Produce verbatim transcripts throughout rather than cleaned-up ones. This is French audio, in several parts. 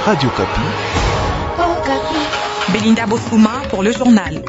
Radio Kapi. Oh, Kapi. Belinda Bossouma pour le journal.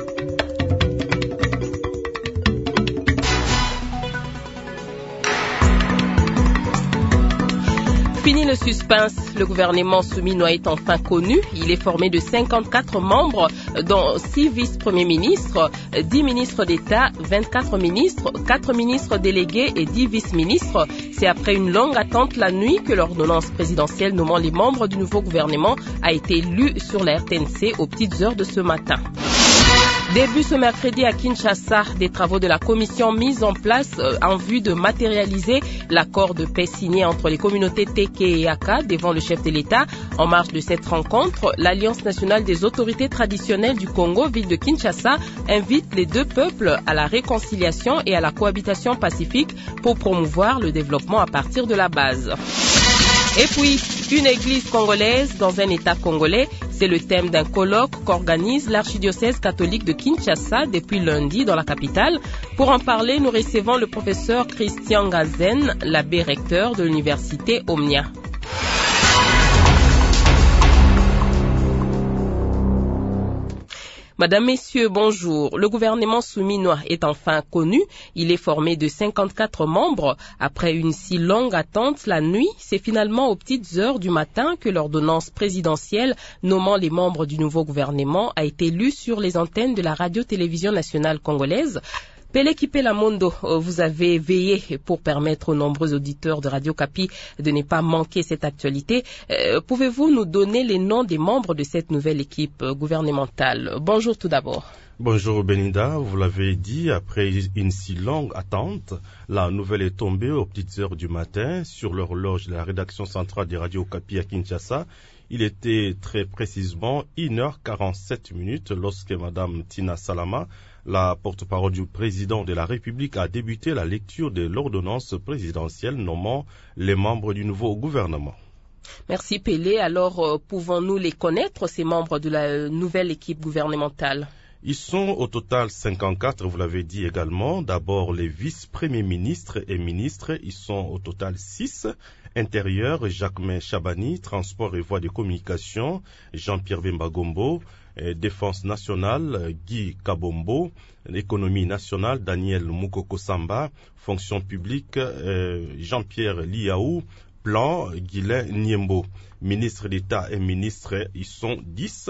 Fini le suspense, le gouvernement souminois est enfin connu. Il est formé de cinquante-quatre membres, dont six vice-premiers ministres, dix ministres d'État, vingt-quatre ministres, quatre ministres délégués et dix vice-ministres. C'est après une longue attente la nuit que l'ordonnance présidentielle nommant les membres du nouveau gouvernement a été lue sur la R T N C aux petites heures de ce matin. Début ce mercredi à Kinshasa, des travaux de la commission mise en place en vue de matérialiser l'accord de paix signé entre les communautés Teke et Aka devant le chef de l'État. En marge de cette rencontre, l'Alliance nationale des autorités traditionnelles du Congo, ville de Kinshasa, invite les deux peuples à la réconciliation et à la cohabitation pacifique pour promouvoir le développement à partir de la base. Et puis, une église congolaise dans un État congolais, c'est le thème d'un colloque qu'organise l'archidiocèse catholique de Kinshasa depuis lundi dans la capitale. Pour en parler, nous recevons le professeur Christian Gazen, l'abbé recteur de l'université Omnia. Madame, Messieurs, bonjour. Le gouvernement souminois est enfin connu. Il est formé de cinquante-quatre membres. Après une si longue attente la nuit, c'est finalement aux petites heures du matin que l'ordonnance présidentielle nommant les membres du nouveau gouvernement a été lue sur les antennes de la radio-télévision nationale congolaise. Pele Kipelamondo, vous avez veillé pour permettre aux nombreux auditeurs de Radio Kapi de ne pas manquer cette actualité. Euh, pouvez-vous nous donner les noms des membres de cette nouvelle équipe gouvernementale? Bonjour tout d'abord. Bonjour Belinda, vous l'avez dit, après une si longue attente, la nouvelle est tombée aux petites heures du matin sur l'horloge de la rédaction centrale de Radio Kapi à Kinshasa. Il était très précisément une heure quarante-sept minutes lorsque Madame Tina Salama, la porte-parole du président de la République, a débuté la lecture de l'ordonnance présidentielle nommant les membres du nouveau gouvernement. Merci Pelé. Alors, euh, pouvons-nous les connaître, ces membres de la nouvelle équipe gouvernementale? Ils sont au total cinquante-quatre, vous l'avez dit également. D'abord, les vice-premiers ministres et ministres, ils sont au total six. Intérieur, Jacquemin Chabani. Transport et voies de communication, Jean-Pierre Bemba-Gombo. Défense nationale, Guy Kabombo. Économie nationale, Daniel Moukoko-Samba. Fonction publique, euh, Jean-Pierre Liaou. Plan, Guylain Niembo. Ministre d'État et ministres, ils sont dix.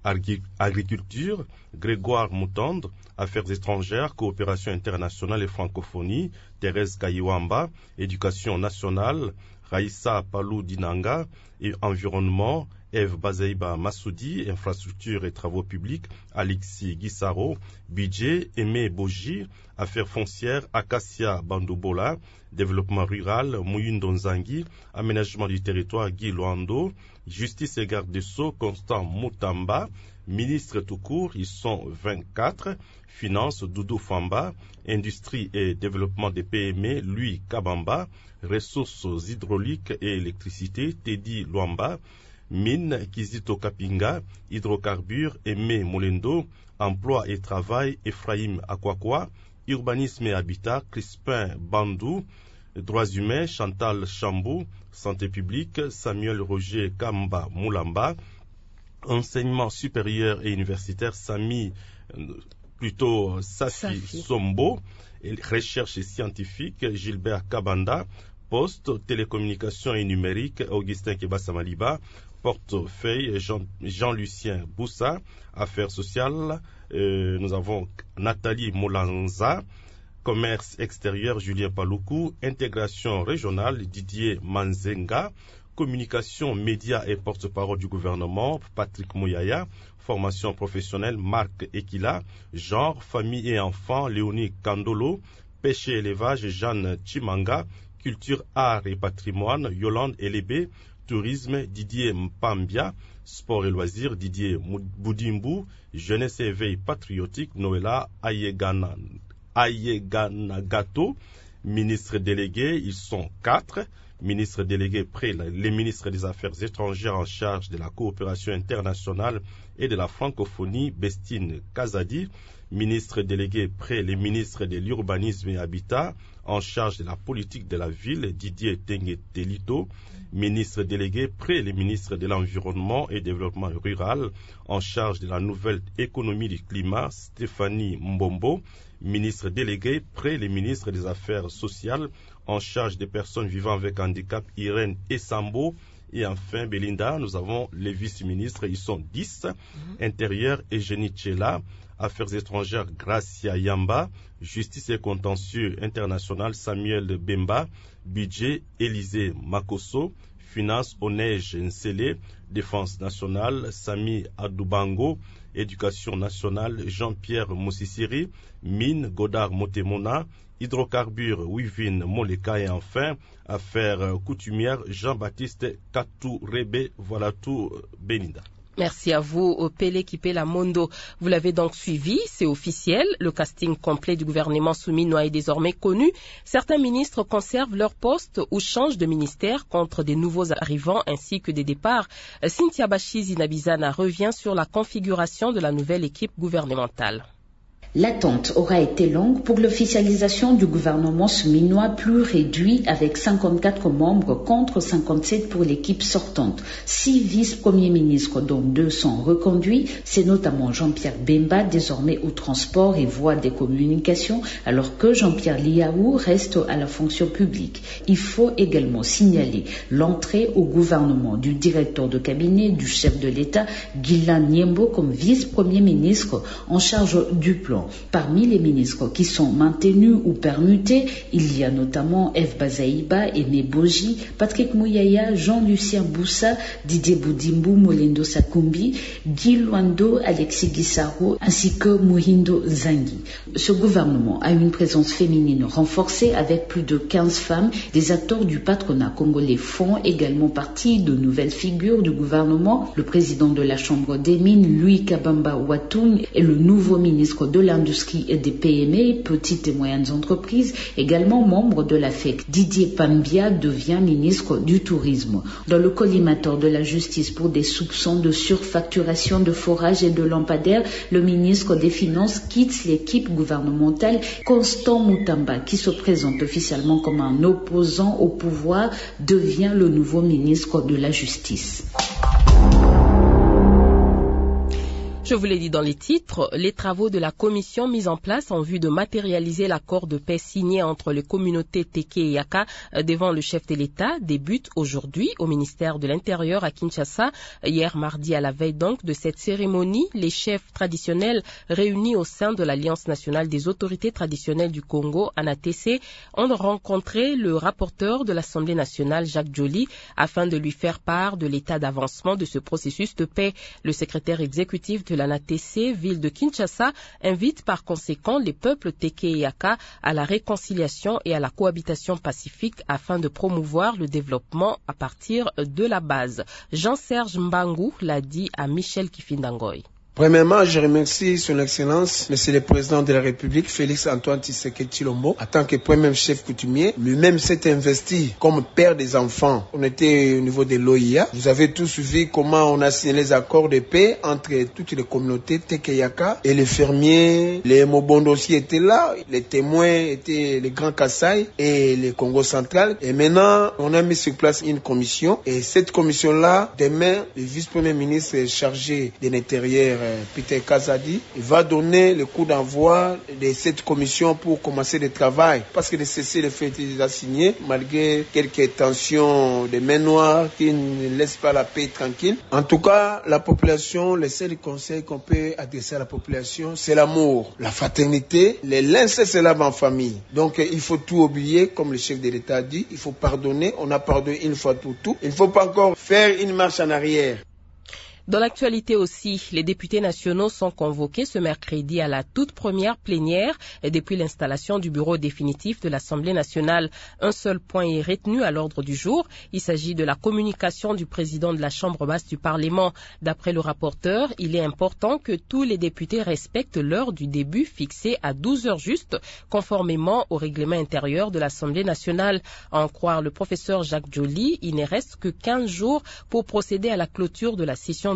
Agriculture, Grégoire Moutande. Affaires étrangères, coopération internationale et francophonie, Thérèse Kayiwamba. Éducation nationale, Raïssa Palou Dinanga. Et environnement, Eve Bazaïba Massoudi. Infrastructure et travaux publics, Alexis Guissaro. Budget, Aimé Boji. Affaires foncières, Acacia Bandoubola. Développement rural, Mouyundo Nzangi. Aménagement du territoire, Guy Luando. Justice et garde des Sceaux, Constant Moutamba. Ministres tout court, ils sont vingt-quatre. Finances, Doudou Famba. Industrie et développement des P M E, Louis Kabamba. Ressources hydrauliques et électricité, Teddy Luamba. Mines, Kizito Kapinga. Hydrocarbures, Aimé Molendo. Emploi et travail, Ephraim Akwakwa. Urbanisme et habitat, Crispin Bandou. Droits humains, Chantal Chambou. Santé publique, Samuel Roger Kamba Moulamba. Enseignement supérieur et universitaire, Sami, plutôt Safi, Safi. Sombo. Et recherche scientifique, Gilbert Kabanda. Poste, télécommunications et numérique, Augustin Keba-Samaliba. Portefeuille, Jean, Jean-Lucien Boussa. Affaires sociales, euh, nous avons Nathalie Molanza. Commerce extérieur, Julien Paloukou. Intégration régionale, Didier Manzenga. Communication, médias et porte-parole du gouvernement, Patrick Mouyaya. Formation professionnelle, Marc Ekila. Genre, famille et enfants, Léonie Kandolo. Pêche et élevage, Jeanne Chimanga. Culture, art et patrimoine, Yolande Elébé. Tourisme, Didier Mpambia. Sport et loisirs, Didier Boudimbu. Jeunesse et éveil patriotique, Noëlla Ayegana, Ayeganagato. Ministres délégués, ils sont quatre. Ministre délégué près les ministres des Affaires étrangères en charge de la coopération internationale et de la francophonie, Bestine Kazadi. Ministre délégué près les ministres de l'urbanisme et habitat, en charge de la politique de la ville, Didier Tengue Telito, ministre délégué près les ministres de l'Environnement et Développement rural, en charge de la nouvelle économie du climat, Stéphanie Mbombo, ministre délégué près les ministres des Affaires sociales, en charge des personnes vivant avec handicap, Irène Essambo. Et enfin, Belinda, nous avons les vice-ministres, ils sont dix, mmh. Intérieur, Eugénie Tchela, Affaires étrangères, Gracia Yamba, Justice et contentieux international, Samuel Bemba, Budget, Élisée Makosso, Finances, Onej Nsele, Défense nationale, Sami Adoubango, Éducation nationale, Jean-Pierre Moussissiri, Mine, Godard Motemona, Hydrocarbures, Wivine Moleka et enfin, Affaires coutumières, Jean-Baptiste Katou Rebe. Voilà tout, Belinda. Merci à vous, Pélé Kipela Mondo. Vous l'avez donc suivi, c'est officiel. Le casting complet du gouvernement souminois est désormais connu. Certains ministres conservent leur poste ou changent de ministère contre des nouveaux arrivants ainsi que des départs. Cynthia Bachi Zinabizana revient sur la configuration de la nouvelle équipe gouvernementale. L'attente aura été longue pour l'officialisation du gouvernement souminois plus réduit avec cinquante-quatre membres contre cinquante-sept pour l'équipe sortante. Six vice-premiers ministres dont deux sont reconduits. C'est notamment Jean-Pierre Bemba, désormais au transport et voie des communications, alors que Jean-Pierre Liaou reste à la fonction publique. Il faut également signaler l'entrée au gouvernement du directeur de cabinet du chef de l'État, Guilain Niembo, comme vice-premier ministre en charge du plan. Parmi les ministres qui sont maintenus ou permutés, il y a notamment F. Bazaïba, Aimé Boji, Patrick Mouyaya, Jean-Lucien Boussa, Didier Boudimbu, Molendo Sakumbi, Guy Luando, Alexis Guissaro, ainsi que Muhindo Zangui. Ce gouvernement a une présence féminine renforcée avec plus de quinze femmes. Des acteurs du patronat congolais font également partie de nouvelles figures du gouvernement. Le président de la Chambre des mines, Louis Kabamba Watung, et le nouveau ministre de l'industrie et des P M E, petites et moyennes entreprises, également membre de la F E C. Didier Pambia devient ministre du Tourisme. Dans le collimateur de la justice pour des soupçons de surfacturation de forages et de lampadaires, le ministre des Finances quitte l'équipe gouvernementale. Constant Moutamba, qui se présente officiellement comme un opposant au pouvoir, devient le nouveau ministre de la Justice. Je vous l'ai dit dans les titres, les travaux de la commission mise en place en vue de matérialiser l'accord de paix signé entre les communautés Teke et Yaka devant le chef de l'État débutent aujourd'hui au ministère de l'Intérieur à Kinshasa. Hier mardi, à la veille donc de cette cérémonie, les chefs traditionnels réunis au sein de l'Alliance nationale des autorités traditionnelles du Congo, A N A T C, ont rencontré le rapporteur de l'Assemblée nationale, Jacques Joly, afin de lui faire part de l'état d'avancement de ce processus de paix. Le secrétaire exécutif de l'A N A T C, ville de Kinshasa, invite par conséquent les peuples Teke et Yaka à la réconciliation et à la cohabitation pacifique afin de promouvoir le développement à partir de la base. Jean-Serge Mbangu l'a dit à Michel Kifindangoy. Premièrement, je remercie son Excellence, Monsieur le Président de la République, Félix Antoine Tshisekedi Tshilombo, en tant que premier chef coutumier. Lui-même s'est investi comme père des enfants. On était au niveau de l'O I A. Vous avez tous suivi comment on a signé les accords de paix entre toutes les communautés Teke Yaka et les fermiers. Les Mobondo aussi étaient là. Les témoins étaient les Grands Kassai et les Congo central. Et maintenant, on a mis sur place une commission. Et cette commission-là, demain, le vice-premier ministre chargé de l'Intérieur, Peter Kazadi, il va donner le coup d'envoi de cette commission pour commencer le travail. Parce que le cessez-le-feu est déjà signé, malgré quelques tensions de main noire qui ne laissent pas la paix tranquille. En tout cas, la population, le seul conseil qu'on peut adresser à la population, c'est l'amour, la fraternité, les liens se lavent en famille. Donc, il faut tout oublier, comme le chef de l'État dit, il faut pardonner. On a pardonné une fois pour tout. Il ne faut pas encore faire une marche en arrière. Dans l'actualité aussi, les députés nationaux sont convoqués ce mercredi à la toute première plénière depuis l'installation du bureau définitif de l'Assemblée nationale. Un seul point est retenu à l'ordre du jour. Il s'agit de la communication du président de la Chambre basse du Parlement. D'après le rapporteur, il est important que tous les députés respectent l'heure du début fixée à douze heures juste, conformément au règlement intérieur de l'Assemblée nationale. À en croire le professeur Jacques Joly, il ne reste que quinze jours pour procéder à la clôture de la session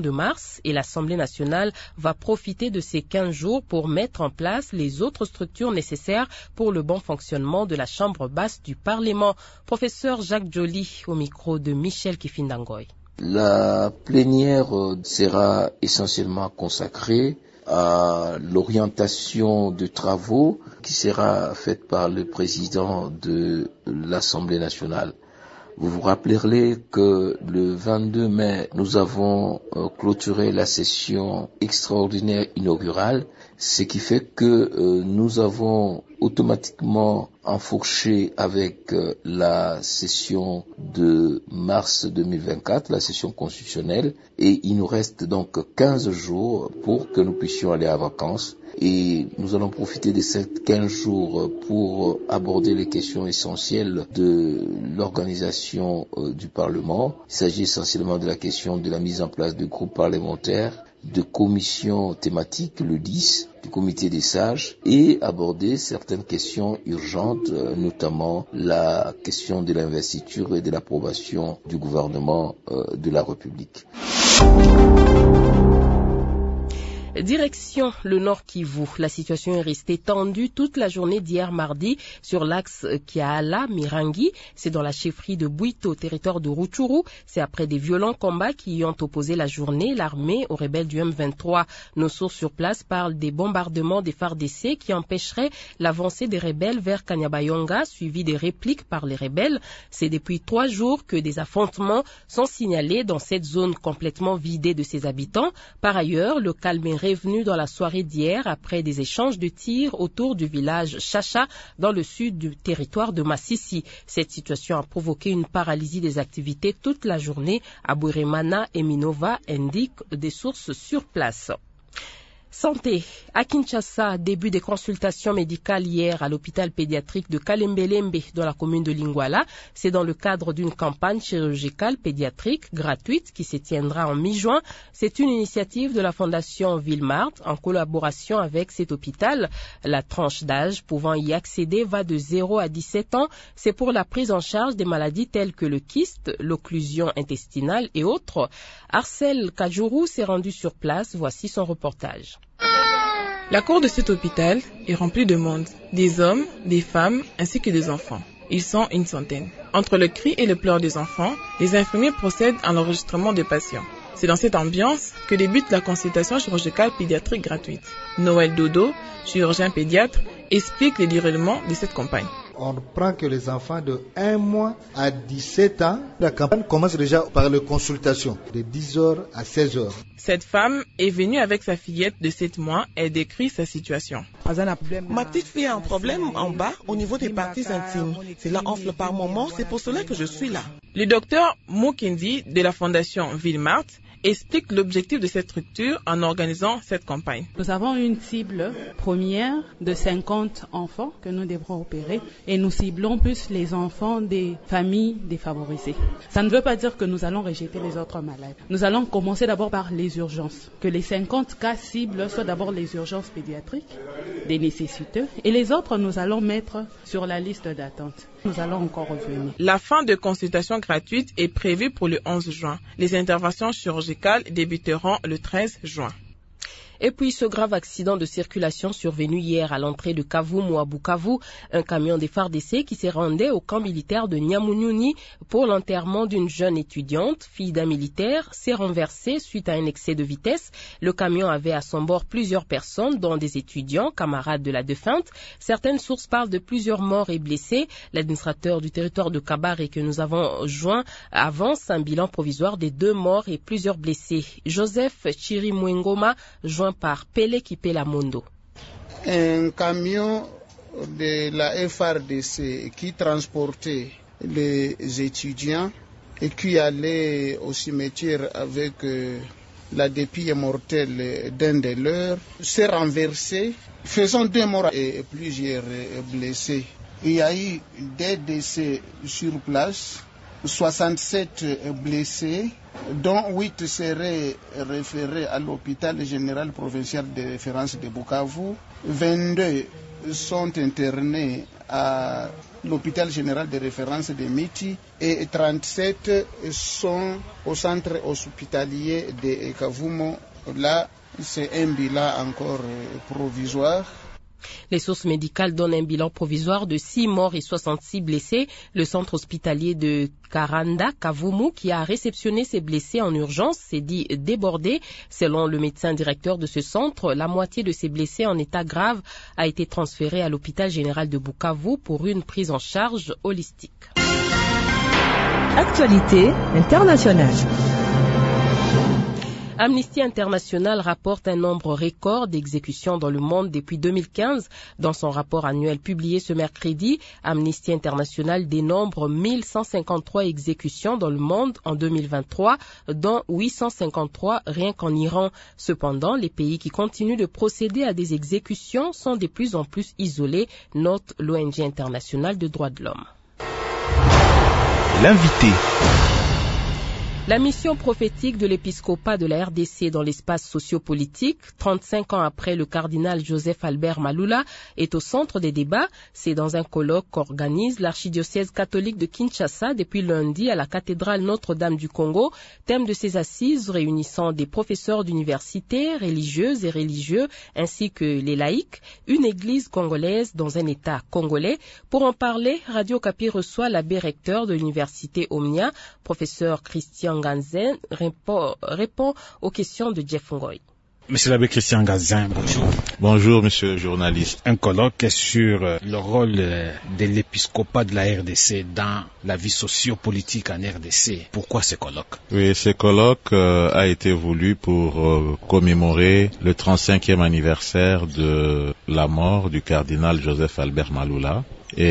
de mars et l'Assemblée nationale va profiter de ces quinze jours pour mettre en place les autres structures nécessaires pour le bon fonctionnement de la Chambre basse du Parlement. Professeur Jacques Joly au micro de Michel Kifindangoy. La plénière sera essentiellement consacrée à l'orientation de travaux qui sera faite par le président de l'Assemblée nationale. Vous vous rappellerez que le vingt-deux mai, nous avons euh, clôturé la session extraordinaire inaugurale, ce qui fait que euh, nous avons automatiquement enfourché avec euh, la session de mars deux mille vingt-quatre, la session constitutionnelle, et il nous reste donc quinze jours pour que nous puissions aller à vacances. Et nous allons profiter de ces quinze jours pour aborder les questions essentielles de l'organisation du Parlement. Il s'agit essentiellement de la question de la mise en place de groupes parlementaires, de commissions thématiques, le dix, du comité des sages, et aborder certaines questions urgentes, notamment la question de l'investiture et de l'approbation du gouvernement de la République. Direction le Nord Kivu. La situation est restée tendue toute la journée d'hier mardi sur l'axe Kiala-Mirangi. C'est dans la chefferie de Bwito, territoire de Rutshuru. C'est après des violents combats qui y ont opposé la journée l'armée aux rebelles du M vingt-trois. Nos sources sur place parlent des bombardements des F A R D C qui empêcheraient l'avancée des rebelles vers Kanyabayonga, suivi des répliques par les rebelles. C'est depuis trois jours que des affrontements sont signalés dans cette zone complètement vidée de ses habitants. Par ailleurs, le calme est revenu dans la soirée d'hier après des échanges de tirs autour du village Chacha dans le sud du territoire de Massissi. Cette situation a provoqué une paralysie des activités toute la journée à Bweremana et Minova, indiquent des sources sur place. Santé. À Kinshasa, début des consultations médicales hier à l'hôpital pédiatrique de Kalembelembe dans la commune de Lingwala. C'est dans le cadre d'une campagne chirurgicale pédiatrique gratuite qui se tiendra en mi-juin. C'est une initiative de la Fondation Villemart en collaboration avec cet hôpital. La tranche d'âge pouvant y accéder va de zéro à dix-sept ans. C'est pour la prise en charge des maladies telles que le kyste, l'occlusion intestinale et autres. Arcel Kajuru s'est rendu sur place. Voici son reportage. La cour de cet hôpital est remplie de monde, des hommes, des femmes ainsi que des enfants. Ils sont une centaine. Entre le cri et le pleur des enfants, les infirmiers procèdent à l'enregistrement des patients. C'est dans cette ambiance que débute la consultation chirurgicale pédiatrique gratuite. Noël Dodo, chirurgien pédiatre, explique le déroulement de cette campagne. On ne prend que les enfants de un mois à dix-sept ans. La campagne commence déjà par les consultations de dix heures à seize heures. Cette femme est venue avec sa fillette de sept mois et décrit sa situation. Ma petite fille a un problème en bas au niveau des parties intimes. Cela enfle par moments, c'est pour cela que je suis là. Le docteur Mukendi de la Fondation Villemart explique l'objectif de cette structure en organisant cette campagne. Nous avons une cible première de cinquante enfants que nous devrons opérer et nous ciblons plus les enfants des familles défavorisées. Ça ne veut pas dire que nous allons rejeter les autres malades. Nous allons commencer d'abord par les urgences. Que les cinquante cas cibles soient d'abord les urgences pédiatriques, des nécessiteux, et les autres nous allons mettre sur la liste d'attente. Nous allons encore revenir. La fin de consultation gratuite est prévue pour le onze juin. Les interventions chirurgicales débuteront le treize juin. Et puis ce grave accident de circulation survenu hier à l'entrée de Kavumu à Bukavu, un camion des F A R D C qui s'est rendu au camp militaire de Nyamunyuni pour l'enterrement d'une jeune étudiante, fille d'un militaire, s'est renversé suite à un excès de vitesse. Le camion avait à son bord plusieurs personnes, dont des étudiants, camarades de la défunte. Certaines sources parlent de plusieurs morts et blessés. L'administrateur du territoire de Kabare que nous avons joint avance un bilan provisoire des deux morts et plusieurs blessés. Joseph Chirimwengoma, joint par Pele Kipela Mondo. Un camion de la F A R D C qui transportait les étudiants et qui allait au cimetière avec euh, la dépouille mortelle d'un de leurs s'est renversé, faisant deux morts et plusieurs blessés. Il y a eu des décès sur place, soixante-sept blessés, dont huit seraient référés à l'hôpital général provincial de référence de Bukavu. vingt-deux sont internés à l'hôpital général de référence de Miti et trente-sept sont au centre hospitalier de Kavumo. Là, c'est un bilan encore provisoire. Les sources médicales donnent un bilan provisoire de six morts et soixante-six blessés. Le centre hospitalier de Karanda, Kavumu, qui a réceptionné ces blessés en urgence, s'est dit débordé. Selon le médecin directeur de ce centre, la moitié de ces blessés en état grave a été transférée à l'hôpital général de Bukavu pour une prise en charge holistique. Actualité internationale. Amnesty International rapporte un nombre record d'exécutions dans le monde depuis deux mille quinze. Dans son rapport annuel publié ce mercredi, Amnesty International dénombre mille cent cinquante-trois exécutions dans le monde en deux mille vingt-trois, dont huit cent cinquante-trois rien qu'en Iran. Cependant, les pays qui continuent de procéder à des exécutions sont de plus en plus isolés, note l'O N G internationale de droits de l'homme. L'invité. La mission prophétique de l'épiscopat de la R D C dans l'espace sociopolitique, trente-cinq ans après le cardinal Joseph Albert Malula, est au centre des débats. C'est dans un colloque qu'organise l'archidiocèse catholique de Kinshasa depuis lundi à la cathédrale Notre-Dame du Congo. Thème de ces assises réunissant des professeurs d'université, religieuses et religieux, ainsi que les laïcs, une église congolaise dans un état congolais. Pour en parler, Radio Kapi reçoit l'abbé recteur de l'université Omnia, professeur Christian Ganzen, répond, répond aux questions de Jeff Ngoy. Monsieur l'abbé Christian Gazin, bonjour. Bonjour, monsieur le journaliste. Un colloque sur le rôle de l'épiscopat de la R D C dans la vie sociopolitique en R D C. Pourquoi ce colloque? Oui, ce colloque euh, a été voulu pour euh, commémorer le trente-cinquième anniversaire de la mort du cardinal Joseph Albert Malula.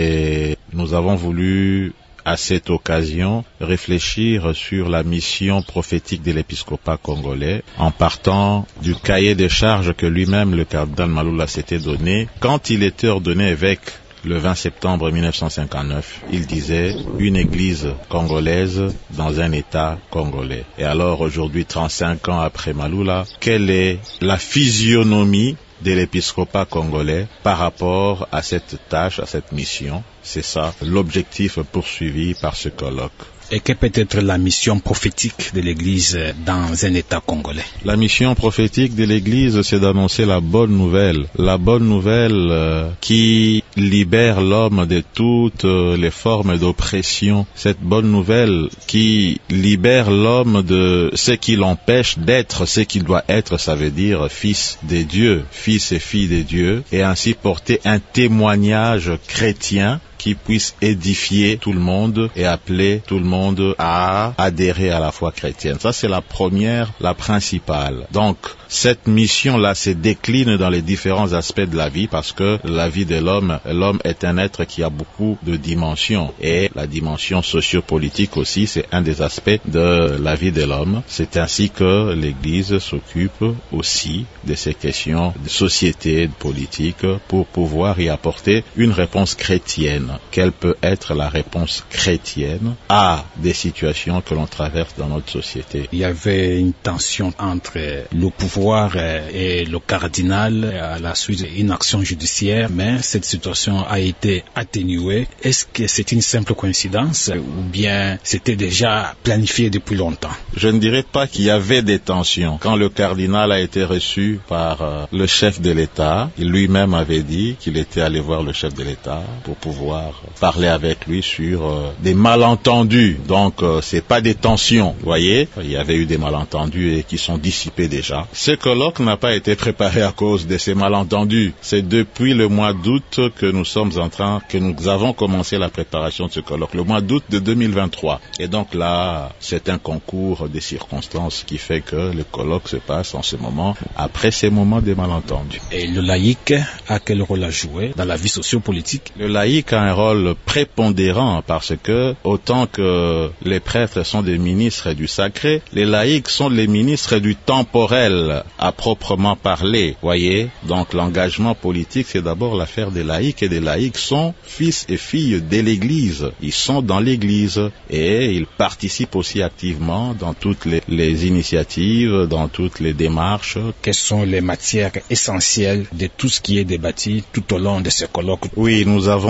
Et nous avons voulu à cette occasion réfléchir sur la mission prophétique de l'épiscopat congolais en partant du cahier des charges que lui-même le cardinal Malula s'était donné quand il était ordonné évêque le vingt septembre mille neuf cent cinquante-neuf. Il disait une église congolaise dans un état congolais. Et alors aujourd'hui, trente-cinq ans après Malula, quelle est la physionomie de l'épiscopat congolais par rapport à cette tâche, à cette mission? C'est ça l'objectif poursuivi par ce colloque. Et quelle peut être la mission prophétique de l'Église dans un État congolais? La mission prophétique de l'Église, c'est d'annoncer la bonne nouvelle. La bonne nouvelle euh, qui libère l'homme de toutes euh, les formes d'oppression. Cette bonne nouvelle qui libère l'homme de ce qui l'empêche d'être ce qu'il doit être, ça veut dire fils des dieux, fils et filles des dieux, et ainsi porter un témoignage chrétien qui puisse édifier tout le monde et appeler tout le monde à adhérer à la foi chrétienne. Ça, c'est la première, la principale. Donc, cette mission-là se décline dans les différents aspects de la vie parce que la vie de l'homme, l'homme est un être qui a beaucoup de dimensions. Et la dimension sociopolitique aussi, c'est un des aspects de la vie de l'homme. C'est ainsi que l'Église s'occupe aussi de ces questions de société, de politique, pour pouvoir y apporter une réponse chrétienne. Quelle peut être la réponse chrétienne à des situations que l'on traverse dans notre société? Il y avait une tension entre le pouvoir et le cardinal à la suite d'une action judiciaire, mais cette situation a été atténuée. Est-ce que c'est une simple coïncidence ou bien c'était déjà planifié depuis longtemps? Je ne dirais pas qu'il y avait des tensions. Quand le cardinal a été reçu par euh, le chef de l'État, il lui-même avait dit qu'il était allé voir le chef de l'État pour pouvoir parler avec lui sur euh, des malentendus. Donc euh, c'est pas des tensions, vous voyez. Il y avait eu des malentendus et qui sont dissipés déjà. Ce colloque n'a pas été préparé à cause de ces malentendus. C'est depuis le mois d'août que nous sommes en train, que nous avons commencé la préparation de ce colloque, le mois d'août de deux mille vingt-trois. Et donc là, c'est un concours des circonstances qui fait que le colloque se passe en ce moment, après ces moments des malentendus. Et le laïc a quel rôle à jouer dans la vie sociopolitique? Le laïc a un rôle prépondérant parce que autant que les prêtres sont des ministres du sacré, les laïcs sont les ministres du temporel à proprement parler, voyez. Donc l'engagement politique, c'est d'abord l'affaire des laïcs et des laïcs sont fils et filles de l'Église. Ils sont dans l'Église et ils participent aussi activement dans toutes les, les initiatives, dans toutes les démarches. Quelles sont les matières essentielles de tout ce qui est débattu tout au long de ce colloque? Oui, nous avons comme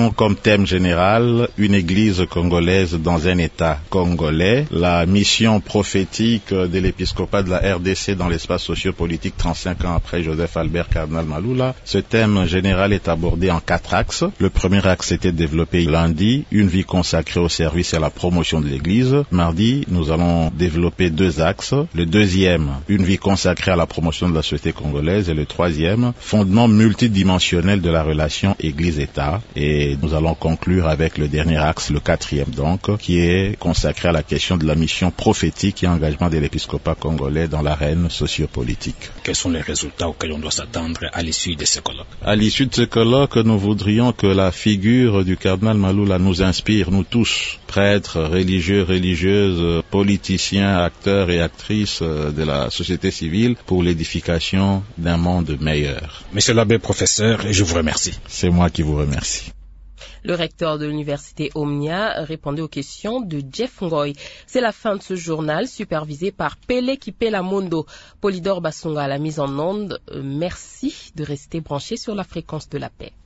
thème général, une église congolaise dans un État congolais, la mission prophétique de l'épiscopat de la R D C dans l'espace sociopolitique trente-cinq ans après Joseph Albert Cardinal Maloula. Ce thème général est abordé en quatre axes. Le premier axe était développé lundi, une vie consacrée au service et à la promotion de l'église. Mardi, nous allons développer deux axes. Le deuxième, une vie consacrée à la promotion de la société congolaise, et le troisième, fondement multidimensionnel de la relation Église-État. Et nous allons conclure avec le dernier axe, le quatrième donc, qui est consacré à la question de la mission prophétique et engagement de l'épiscopat congolais dans l'arène sociopolitique. Quels sont les résultats auxquels on doit s'attendre à l'issue de ce colloque? À l'issue de ce colloque, nous voudrions que la figure du cardinal Maloula nous inspire, nous tous, prêtres, religieux, religieuses, politiciens, acteurs et actrices de la société civile, pour l'édification d'un monde meilleur. Monsieur l'abbé professeur, je vous remercie. C'est moi qui vous remercie. Le recteur de l'université Omnia répondait aux questions de Jeff Ngoy. C'est la fin de ce journal supervisé par Pele Kipelamondo. Polydor Basunga à la mise en onde. Merci de rester branché sur la fréquence de la paix.